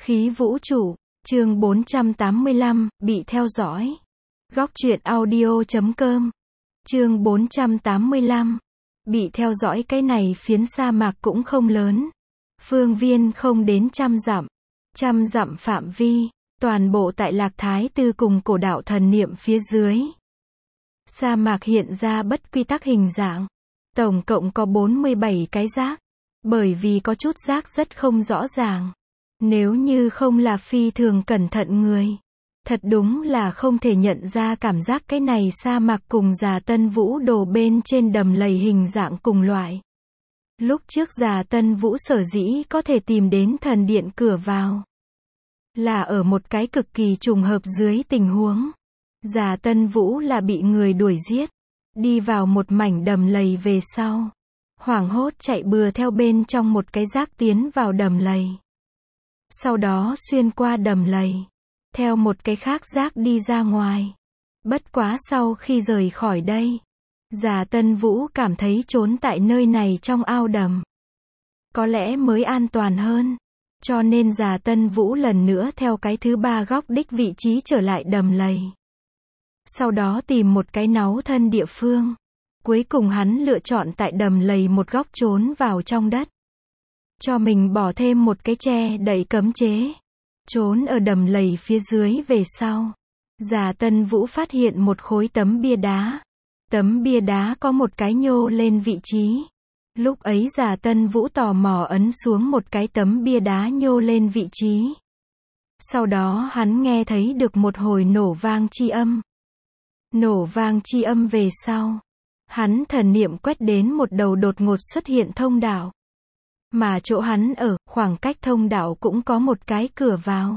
Khí vũ trụ, chương 485, bị theo dõi. Góc truyện audio.com. Chương 485. Bị theo dõi. Cái này phiến sa mạc cũng không lớn. Phương viên không đến 100 dặm. 100 dặm phạm vi, toàn bộ tại Lạc Thái Tư cùng cổ đạo thần niệm phía dưới. Sa mạc hiện ra bất quy tắc hình dạng. Tổng cộng có 47 cái rác. Bởi vì có chút rác rất không rõ ràng. Nếu như không là phi thường cẩn thận người, thật đúng là không thể nhận ra cảm giác cái này sa mạc cùng Già Tân Vũ đồ bên trên đầm lầy hình dạng cùng loại. Lúc trước Già Tân Vũ sở dĩ có thể tìm đến thần điện cửa vào, là ở một cái cực kỳ trùng hợp dưới tình huống. Già Tân Vũ là bị người đuổi giết, đi vào một mảnh đầm lầy về sau, hoảng hốt chạy bừa theo bên trong một cái rác tiến vào đầm lầy. Sau đó xuyên qua đầm lầy, theo một cái khác rác đi ra ngoài. Bất quá sau khi rời khỏi đây, Già Tân Vũ cảm thấy trốn tại nơi này trong ao đầm có lẽ mới an toàn hơn. Cho nên Già Tân Vũ lần nữa theo cái thứ ba góc đích vị trí trở lại đầm lầy. Sau đó tìm một cái náu thân địa phương. Cuối cùng hắn lựa chọn tại đầm lầy một góc trốn vào trong đất. Cho mình bỏ thêm một cái tre đậy cấm chế. Trốn ở đầm lầy phía dưới về sau. Già Tân Vũ phát hiện một khối tấm bia đá. Tấm bia đá có một cái nhô lên vị trí. Lúc ấy Già Tân Vũ tò mò ấn xuống một cái tấm bia đá nhô lên vị trí. Sau đó hắn nghe thấy được một hồi nổ vang chi âm. Nổ vang chi âm về sau, hắn thần niệm quét đến một đầu đột ngột xuất hiện thông đạo. Mà chỗ hắn ở, khoảng cách thông đạo cũng có một cái cửa vào.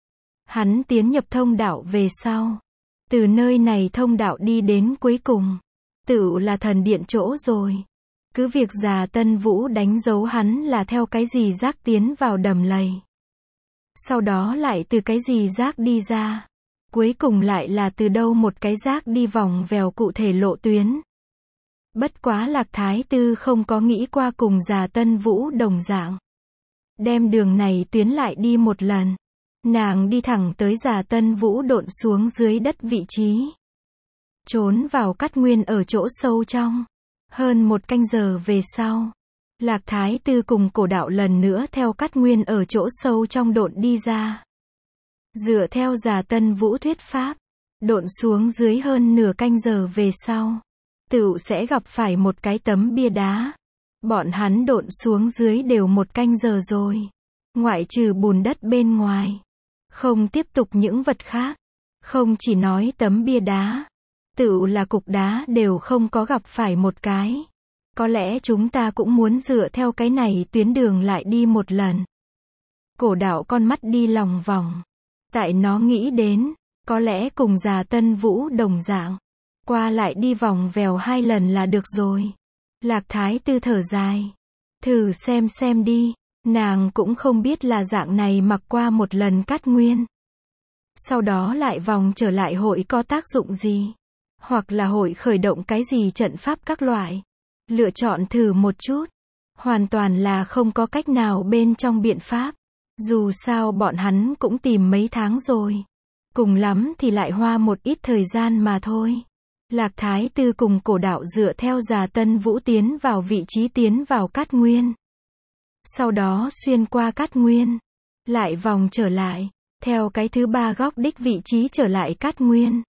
Hắn tiến nhập thông đạo về sau. Từ nơi này thông đạo đi đến cuối cùng, tựu là thần điện chỗ rồi. Cứ việc Già Tân Vũ đánh dấu hắn là theo cái gì rác tiến vào đầm lầy. Sau đó lại từ cái gì rác đi ra. Cuối cùng lại là từ đâu một cái rác đi vòng vèo cụ thể lộ tuyến. Bất quá Lạc Thái Tư không có nghĩ qua cùng Già Tân Vũ đồng dạng. Đem đường này tuyến lại đi một lần. Nàng đi thẳng tới Già Tân Vũ độn xuống dưới đất vị trí. Trốn vào Cát Nguyên ở chỗ sâu trong. Hơn một canh giờ về sau, Lạc Thái Tư cùng cổ đạo lần nữa theo Cát Nguyên ở chỗ sâu trong độn đi ra. Dựa theo Già Tân Vũ thuyết pháp, độn xuống dưới hơn nửa canh giờ về sau, tựu sẽ gặp phải một cái tấm bia đá. Bọn hắn độn xuống dưới đều một canh giờ rồi. Ngoại trừ bùn đất bên ngoài. Không tiếp tục những vật khác. Không chỉ nói tấm bia đá, tựu là cục đá đều không có gặp phải một cái. Có lẽ chúng ta cũng muốn dựa theo cái này tuyến đường lại đi một lần. Cổ đạo con mắt đi lòng vòng. Tại nó nghĩ đến, có lẽ cùng Già Tân Vũ đồng dạng. Qua lại đi vòng vèo 2 lần là được rồi. Lạc Thái Tư thở dài. Thử xem đi. Nàng cũng không biết là dạng này mặc qua một lần Cát Nguyên. Sau đó lại vòng trở lại hội có tác dụng gì. Hoặc là hội khởi động cái gì trận pháp các loại. Lựa chọn thử một chút. Hoàn toàn là không có cách nào bên trong biện pháp. Dù sao bọn hắn cũng tìm mấy tháng rồi. Cùng lắm thì lại hoa một ít thời gian mà thôi. Lạc Thái Tư cùng cổ đạo dựa theo Già Tân Vũ tiến vào vị trí tiến vào Cát Nguyên. Sau đó xuyên qua Cát Nguyên. Lại vòng trở lại. Theo cái thứ ba góc đích vị trí trở lại Cát Nguyên.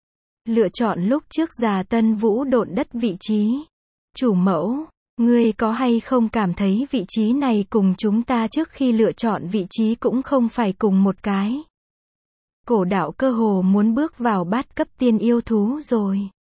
Lựa chọn lúc trước Già Tân Vũ độn đất vị trí. Chủ mẫu, ngươi có hay không cảm thấy vị trí này cùng chúng ta trước khi lựa chọn vị trí cũng không phải cùng một cái. Cổ đạo cơ hồ muốn bước vào bát cấp tiên yêu thú rồi.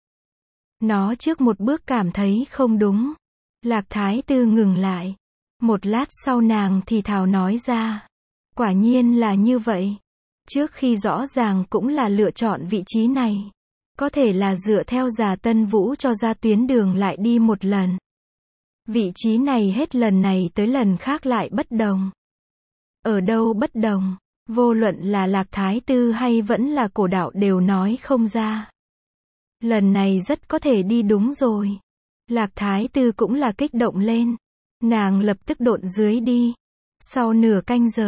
Nó trước một bước cảm thấy không đúng. Lạc Thái Tư ngừng lại. Một lát sau nàng thì thào nói ra. Quả nhiên là như vậy. Trước khi rõ ràng cũng là lựa chọn vị trí này. Có thể là dựa theo Già Tân Vũ cho ra tuyến đường lại đi một lần. Vị trí này hết lần này tới lần khác lại bất đồng. Ở đâu bất đồng? Vô luận là Lạc Thái Tư hay vẫn là cổ đạo đều nói không ra. Lần này rất có thể đi đúng rồi. Lạc Thái Tư cũng là kích động lên. Nàng lập tức độn dưới đi. Sau nửa canh giờ,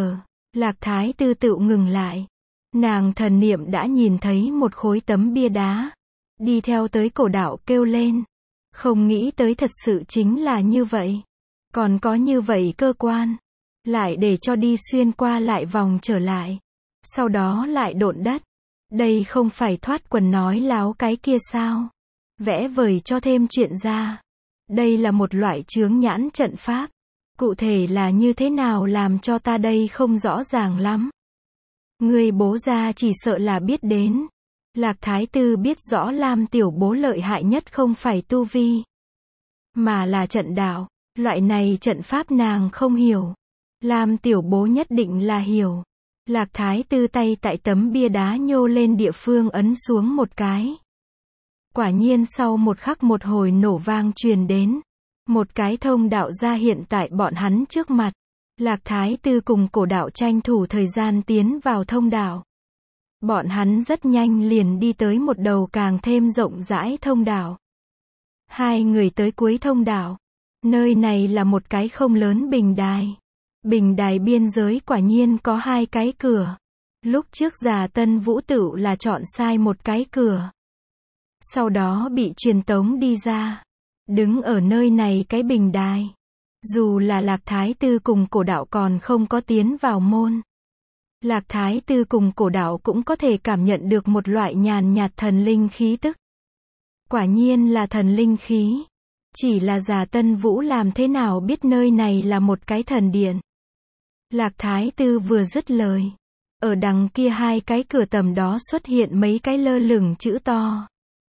Lạc Thái Tư tựu ngừng lại. Nàng thần niệm đã nhìn thấy một khối tấm bia đá. Đi theo tới cổ đạo kêu lên. Không nghĩ tới thật sự chính là như vậy. Còn có như vậy cơ quan. Lại để cho đi xuyên qua lại vòng trở lại. Sau đó lại độn đất. Đây không phải thoát quần nói láo cái kia sao? Vẽ vời cho thêm chuyện ra. Đây là một loại chướng nhãn trận pháp. Cụ thể là như thế nào làm cho ta đây không rõ ràng lắm. Người bố gia chỉ sợ là biết đến. Lạc Thái Tư biết rõ Lam tiểu bố lợi hại nhất không phải tu vi, mà là trận đạo. Loại này trận pháp nàng không hiểu. Lam tiểu bố nhất định là hiểu. Lạc Thái Tư tay tại tấm bia đá nhô lên địa phương ấn xuống một cái. Quả nhiên sau một khắc một hồi nổ vang truyền đến. Một cái thông đạo ra hiện tại bọn hắn trước mặt. Lạc Thái Tư cùng cổ đạo tranh thủ thời gian tiến vào thông đạo. Bọn hắn rất nhanh liền đi tới một đầu càng thêm rộng rãi thông đạo. Hai người tới cuối thông đạo. Nơi này là một cái không lớn bình đài. Bình đài biên giới quả nhiên có hai cái cửa. Lúc trước Già Tân Vũ Tựu là chọn sai một cái cửa. Sau đó bị truyền tống đi ra. Đứng ở nơi này cái bình đài. Dù là Lạc Thái Tư cùng cổ đạo còn không có tiến vào môn. Lạc Thái Tư cùng cổ đạo cũng có thể cảm nhận được một loại nhàn nhạt thần linh khí tức. Quả nhiên là thần linh khí. Chỉ là Già Tân Vũ làm thế nào biết nơi này là một cái thần điện. Lạc Thái Tư vừa dứt lời. Ở đằng kia hai cái cửa tầm đó xuất hiện mấy cái lơ lửng chữ to.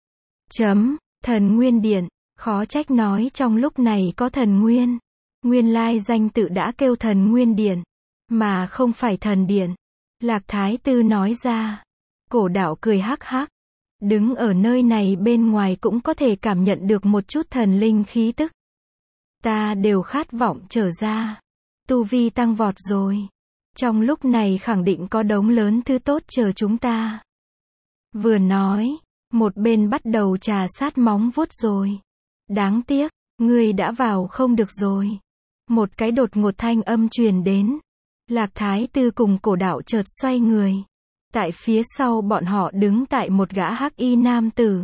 Thần Nguyên Điện. Khó trách nói trong lúc này có thần nguyên. Nguyên lai danh tự đã kêu Thần Nguyên Điện. Mà không phải thần điện. Lạc Thái Tư nói ra. Cổ đạo cười hắc hắc. Đứng ở nơi này bên ngoài cũng có thể cảm nhận được một chút thần linh khí tức. Ta đều khát vọng trở ra. Tu vi tăng vọt rồi. Trong lúc này khẳng định có đống lớn thứ tốt chờ chúng ta. Vừa nói, một bên bắt đầu trà sát móng vuốt rồi. Đáng tiếc, ngươi đã vào không được rồi. Một cái đột ngột thanh âm truyền đến. Lạc Thái Tư cùng cổ đạo chợt xoay người. Tại phía sau bọn họ đứng tại một gã hắc y nam tử.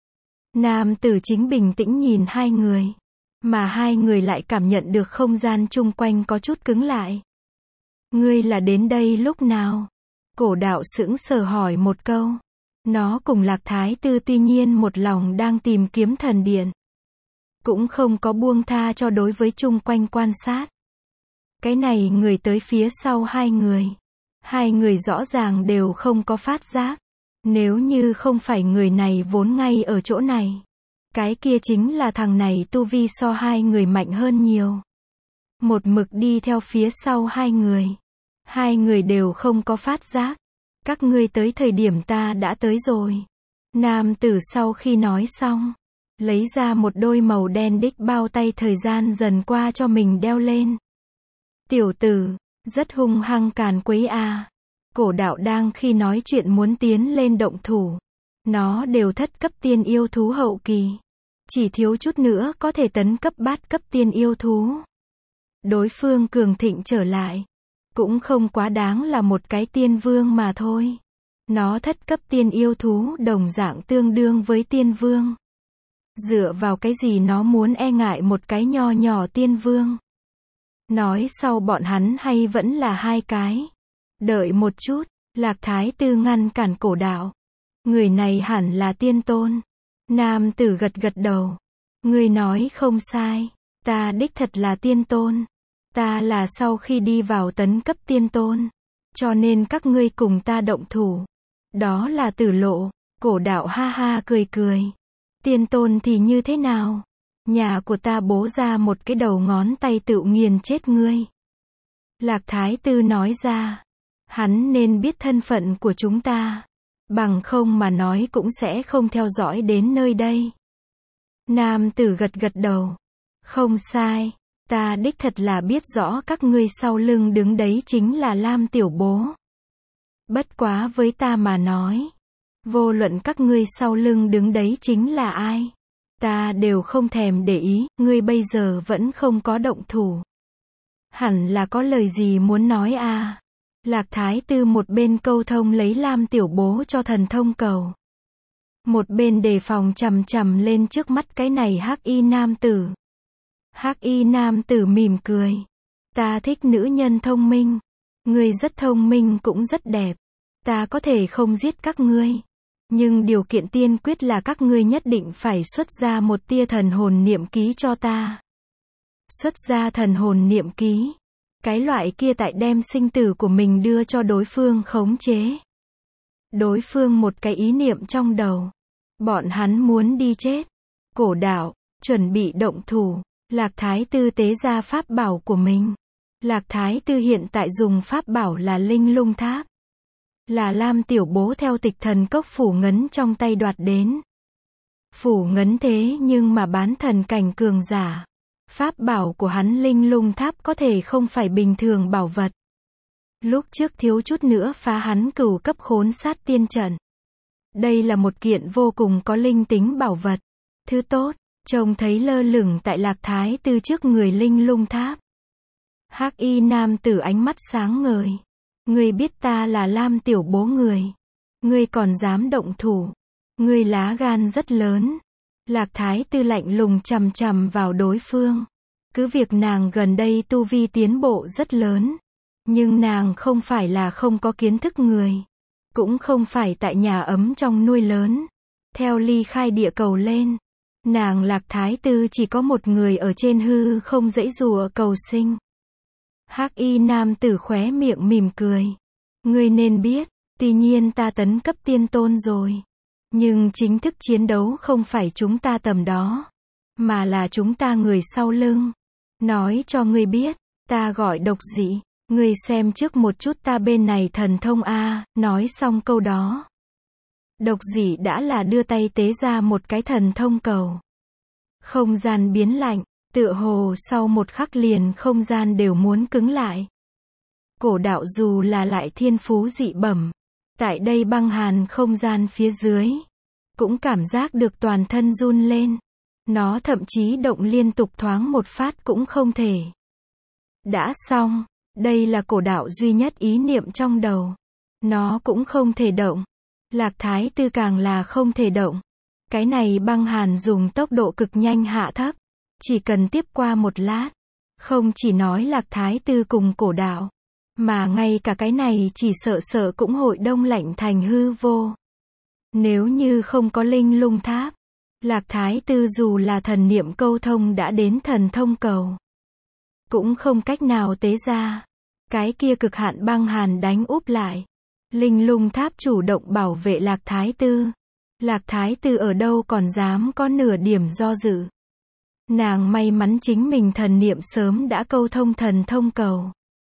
Nam tử chính bình tĩnh nhìn hai người. Mà hai người lại cảm nhận được không gian chung quanh có chút cứng lại. Ngươi là đến đây lúc nào? Cổ đạo sững sờ hỏi một câu. Nó cùng Lạc Thái Tư tuy nhiên một lòng đang tìm kiếm thần điện. Cũng không có buông tha cho đối với chung quanh quan sát. Cái này người tới phía sau hai người. Hai người rõ ràng đều không có phát giác. Nếu như không phải người này vốn ngay ở chỗ này. Cái kia chính là thằng này tu vi so hai người mạnh hơn nhiều. Một mực đi theo phía sau hai người. Hai người đều không có phát giác. Các ngươi tới thời điểm ta đã tới rồi. Nam tử sau khi nói xong. Lấy ra một đôi màu đen đích bao tay thời gian dần qua cho mình đeo lên. Tiểu tử, rất hung hăng càn quấy à. Cổ đạo đang khi nói chuyện muốn tiến lên động thủ. Nó đều thất cấp tiên yêu thú hậu kỳ. Chỉ thiếu chút nữa có thể tấn cấp bát cấp tiên yêu thú. Đối phương cường thịnh trở lại. Cũng không quá đáng là một cái tiên vương mà thôi. Nó thất cấp tiên yêu thú đồng dạng tương đương với tiên vương. Dựa vào cái gì nó muốn e ngại một cái nho nhỏ tiên vương. Nói sau bọn hắn hay vẫn là hai cái. Đợi một chút, Lạc Thái Tư ngăn cản cổ đạo. Người này hẳn là tiên tôn. Nam tử gật gật đầu. Người nói không sai. Ta đích thật là tiên tôn. Ta là sau khi đi vào tấn cấp tiên tôn. Cho nên các ngươi cùng ta động thủ. Đó là Tử Lộ. Cổ đạo ha ha cười cười. Tiên tôn thì như thế nào? Nhà của ta bố ra một cái đầu ngón tay tự nghiền chết ngươi. Lạc Thái Tư nói ra. Hắn nên biết thân phận của chúng ta. Bằng không mà nói cũng sẽ không theo dõi đến nơi đây. Nam tử gật gật đầu. Không sai. Ta đích thật là biết rõ các ngươi sau lưng đứng đấy chính là Lam tiểu bố. Bất quá với ta mà nói. Vô luận các ngươi sau lưng đứng đấy chính là ai. Ta đều không thèm để ý, ngươi bây giờ vẫn không có động thủ. Hẳn là có lời gì muốn nói à. Lạc Thái Tư một bên câu thông lấy Lam Tiểu Bố cho thần thông cầu. Một bên đề phòng chằm chằm lên trước mắt cái này hắc y nam tử. Hắc y nam tử mỉm cười. Ta thích nữ nhân thông minh. Ngươi rất thông minh cũng rất đẹp. Ta có thể không giết các ngươi. Nhưng điều kiện tiên quyết là các ngươi nhất định phải xuất ra một tia thần hồn niệm ký cho ta. Xuất ra thần hồn niệm ký. Cái loại kia tại đem sinh tử của mình đưa cho đối phương khống chế. Đối phương một cái ý niệm trong đầu. Bọn hắn muốn đi chết. Cổ đạo, chuẩn bị động thủ. Lạc Thái Tư tế ra pháp bảo của mình. Lạc Thái Tư hiện tại dùng pháp bảo là Linh Lung Tháp. Là Lam Tiểu Bố theo Tịch Thần Cốc phủ ngấn trong tay đoạt đến. Phủ ngấn thế nhưng mà bán thần cảnh cường giả. Pháp bảo của hắn Linh Lung Tháp có thể không phải bình thường bảo vật. Lúc trước thiếu chút nữa phá hắn cửu cấp khốn sát tiên trận. Đây là một kiện vô cùng có linh tính bảo vật. Thứ tốt, trông thấy lơ lửng tại Lạc Thái Tư trước người Linh Lung Tháp. Hắc y nam tử ánh mắt sáng ngời. Ngươi biết ta là Lam Tiểu Bố người. Ngươi còn dám động thủ. Ngươi lá gan rất lớn. Lạc Thái Tư lạnh lùng chằm chằm vào đối phương. Cứ việc nàng gần đây tu vi tiến bộ rất lớn. Nhưng nàng không phải là không có kiến thức người. Cũng không phải tại nhà ấm trong nuôi lớn. Theo ly khai địa cầu lên. Nàng Lạc Thái Tư chỉ có một người ở trên hư không giãy giụa cầu sinh. Hắc y nam tử khóe miệng mỉm cười. Ngươi nên biết, tuy nhiên ta tấn cấp tiên tôn rồi. Nhưng chính thức chiến đấu không phải chúng ta tầm đó. Mà là chúng ta người sau lưng. Nói cho ngươi biết, ta gọi Độc Dị. Ngươi xem trước một chút ta bên này thần thông a. Nói xong câu đó. Độc Dị đã là đưa tay tế ra một cái thần thông cầu. Không gian biến lạnh. Tựa hồ sau một khắc liền không gian đều muốn cứng lại. Cổ đạo dù là lại thiên phú dị bẩm. Tại đây băng hàn không gian phía dưới. Cũng cảm giác được toàn thân run lên. Nó thậm chí động liên tục thoáng một phát cũng không thể. Đã xong. Đây là cổ đạo duy nhất ý niệm trong đầu. Nó cũng không thể động. Lạc Thái Tư càng là không thể động. Cái này băng hàn dùng tốc độ cực nhanh hạ thấp. Chỉ cần tiếp qua một lát. Không chỉ nói Lạc Thái Tư cùng cổ đạo. Mà ngay cả cái này chỉ sợ cũng hội đông lạnh thành hư vô. Nếu như không có Linh Lung Tháp. Lạc Thái Tư dù là thần niệm câu thông đã đến thần thông cầu. Cũng không cách nào tế ra. Cái kia cực hạn băng hàn đánh úp lại. Linh Lung Tháp chủ động bảo vệ Lạc Thái Tư. Lạc Thái Tư ở đâu còn dám có nửa điểm do dự. Nàng may mắn chính mình thần niệm sớm đã câu thông thần thông cầu.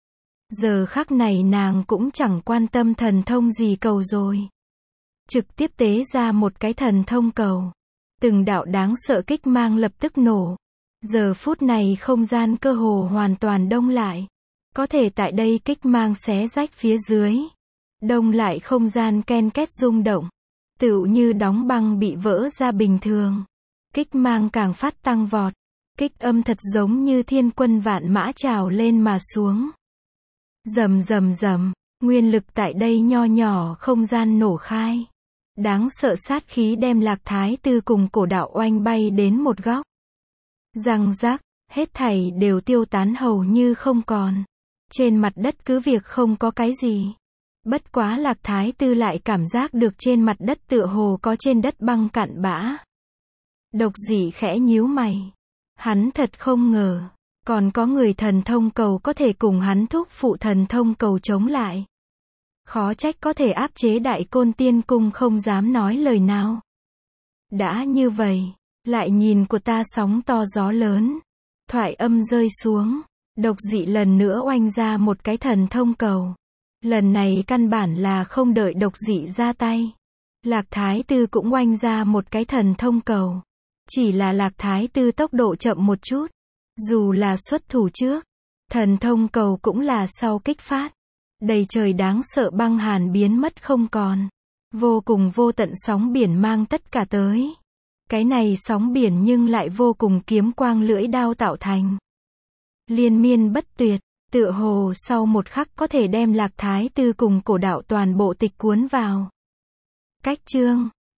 Giờ khắc này nàng cũng chẳng quan tâm thần thông gì cầu rồi. Trực tiếp tế ra một cái thần thông cầu. Từng đạo đáng sợ kích mang lập tức nổ. Giờ phút này không gian cơ hồ hoàn toàn đông lại. Có thể tại đây kích mang xé rách phía dưới. Đông lại không gian ken két rung động. Tựu như đóng băng bị vỡ ra bình thường. Kích mang càng phát tăng vọt. Kích âm thật giống như thiên quân vạn mã trào lên mà xuống. Rầm rầm rầm, nguyên lực tại đây nho nhỏ không gian nổ khai. Đáng sợ sát khí đem Lạc Thái Tư cùng cổ đạo oanh bay đến một góc. Răng rắc, hết thảy đều tiêu tán hầu như không còn. Trên mặt đất cứ việc không có cái gì. Bất quá Lạc Thái Tư lại cảm giác được trên mặt đất tựa hồ có trên đất băng cặn bã. Độc Dị khẽ nhíu mày. Hắn thật không ngờ. Còn có người thần thông cầu có thể cùng hắn thúc phụ thần thông cầu chống lại. Khó trách có thể áp chế Đại Côn Tiên Cung không dám nói lời nào. Đã như vậy, lại nhìn của ta sóng to gió lớn. Thoại âm rơi xuống. Độc Dị lần nữa oanh ra một cái thần thông cầu. Lần này căn bản là không đợi Độc Dị ra tay. Lạc Thái Tư cũng oanh ra một cái thần thông cầu. Chỉ là Lạc Thái Tư tốc độ chậm một chút. Dù là xuất thủ trước, thần thông cầu cũng là sau kích phát. Đầy trời đáng sợ băng hàn biến mất không còn. Vô cùng vô tận sóng biển mang tất cả tới. Cái này sóng biển nhưng lại vô cùng kiếm quang lưỡi đao tạo thành. Liên miên bất tuyệt, Tựa hồ sau một khắc có thể đem Lạc Thái Tư cùng cổ đạo toàn bộ tịch cuốn vào. Cách chương